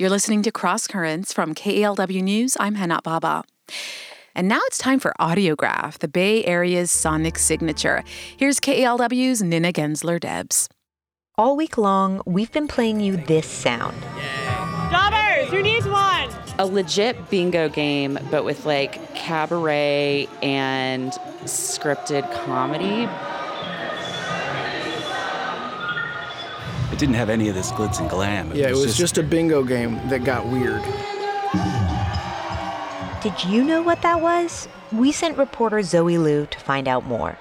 You're listening to Cross Currents from KALW News. I'm Hannah Baba. And now it's time for Audiograph, the Bay Area's sonic signature. Here's KALW's Nina Gensler-Debs. All week long, we've been playing you this sound. Jobbers, who needs one? A legit bingo game, but with like cabaret and scripted comedy. It didn't have any of this glitz and glam. It was just a bingo game that got weird. Did you know what that was? We sent reporter Zoe Liu to find out more.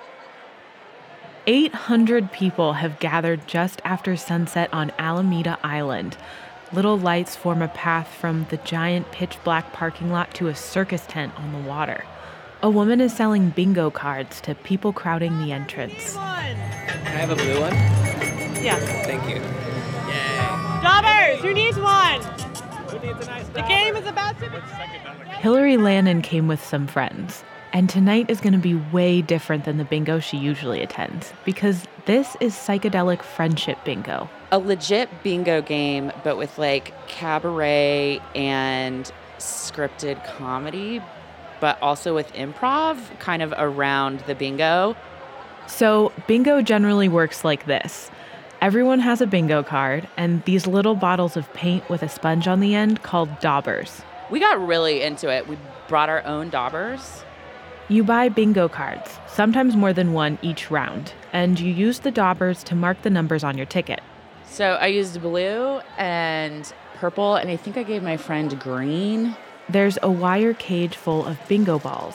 800 people have gathered just after sunset on Alameda Island. Little lights form a path from the giant pitch-black parking lot to a circus tent on the water. A woman is selling bingo cards to people crowding the entrance. Can I have a blue one? Yeah. Thank you. Yay. Jobbers, who needs one? The game is about to begin. Hillary Lannon came with some friends. And tonight is going to be way different than the bingo she usually attends, because this is psychedelic friendship bingo. A legit bingo game, but with like cabaret and scripted comedy, but also with improv kind of around the bingo. So bingo generally works like this. Everyone has a bingo card and these little bottles of paint with a sponge on the end called daubers. We got really into it. We brought our own daubers. You buy bingo cards, sometimes more than one each round, and you use the daubers to mark the numbers on your ticket. So I used blue and purple, and I think I gave my friend green. There's a wire cage full of bingo balls.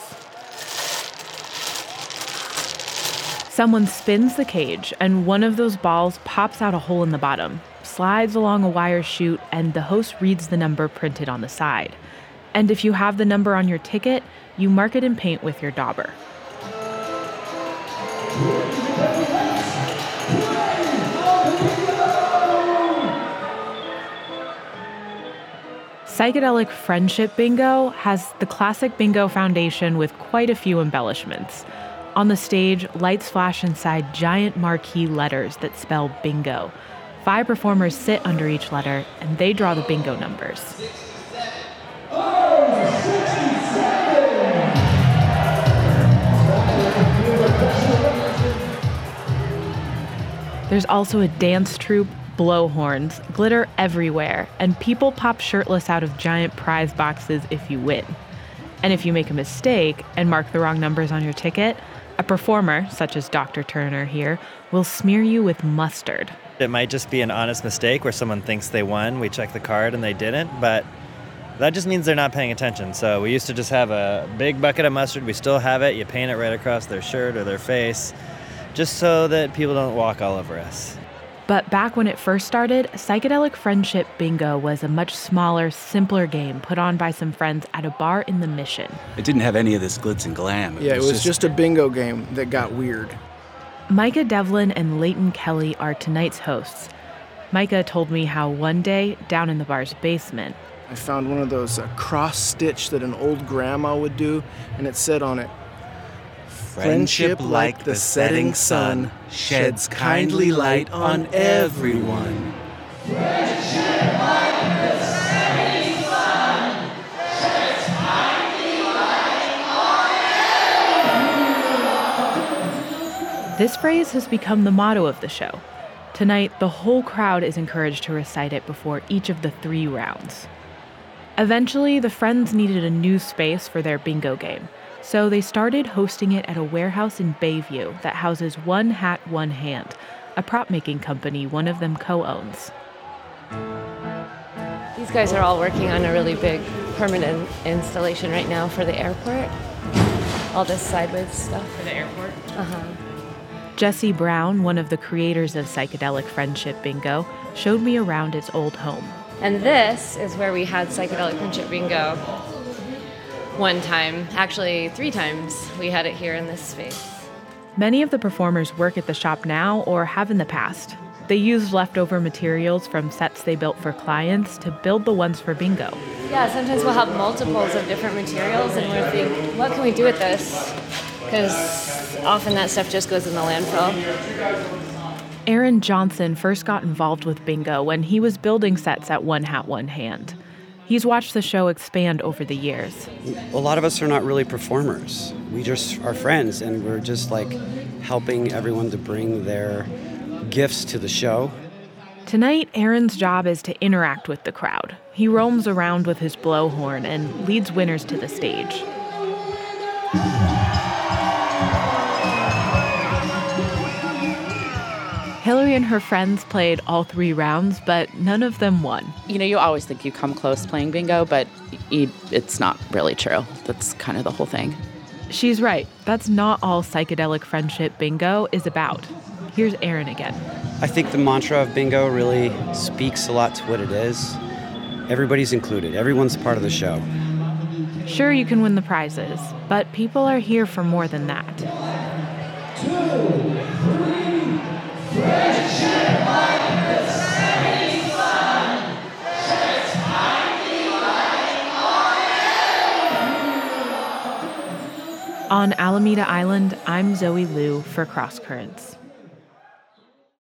Someone spins the cage, and one of those balls pops out a hole in the bottom, slides along a wire chute, and the host reads the number printed on the side. And if you have the number on your ticket, you mark it in paint with your dauber. Psychedelic Friendship Bingo has the classic bingo foundation with quite a few embellishments. On the stage, lights flash inside giant marquee letters that spell bingo. 5 performers sit under each letter, and they draw the bingo numbers. There's also a dance troupe, blowhorns, glitter everywhere, and people pop shirtless out of giant prize boxes if you win. And if you make a mistake and mark the wrong numbers on your ticket, a performer, such as Dr. Turner here, will smear you with mustard. It might just be an honest mistake where someone thinks they won, we check the card and they didn't, but that just means they're not paying attention. So we used to just have a big bucket of mustard. We still have it. You paint it right across their shirt or their face, just so that people don't walk all over us. But back when it first started, Psychedelic Friendship Bingo was a much smaller, simpler game put on by some friends at a bar in the Mission. It didn't have any of this glitz and glam. It was just a bingo game that got weird. Micah Devlin and Leighton Kelly are tonight's hosts. Micah told me how one day, down in the bar's basement, I found one of those cross-stitch that an old grandma would do, and it said on it, "Friendship like the setting sun sheds kindly light on everyone." Friendship like the setting sun sheds kindly light on everyone. This phrase has become the motto of the show. Tonight, the whole crowd is encouraged to recite it before each of the 3 rounds. Eventually, the friends needed a new space for their bingo game, so they started hosting it at a warehouse in Bayview that houses One Hat, One Hand, a prop-making company one of them co-owns. These guys are all working on a really big permanent installation right now for the airport. All this sideways stuff. For the airport? Uh-huh. Jesse Brown, one of the creators of Psychedelic Friendship Bingo, showed me around its old home. And this is where we had Psychedelic Friendship Bingo one time. Actually, 3 times we had it here in this space. Many of the performers work at the shop now or have in the past. They used leftover materials from sets they built for clients to build the ones for bingo. Yeah, sometimes we'll have multiples of different materials and we're thinking, what can we do with this? Because often that stuff just goes in the landfill. Aaron Johnson first got involved with bingo when he was building sets at One Hat, One Hand. He's watched the show expand over the years. A lot of us are not really performers. We just are friends, and we're just like helping everyone to bring their gifts to the show. Tonight, Aaron's job is to interact with the crowd. He roams around with his blowhorn and leads winners to the stage. Hillary and her friends played all 3 rounds, but none of them won. You know, you always think you come close playing bingo, but it's not really true. That's kind of the whole thing. She's right. That's not all psychedelic friendship bingo is about. Here's Aaron again. I think the mantra of bingo really speaks a lot to what it is. Everybody's included. Everyone's part of the show. Sure, you can win the prizes, but people are here for more than that. 2, 3, friendship like the setting sun, sheds kindly light on everyone. On Alameda Island, I'm Zoe Liu for Cross Currents.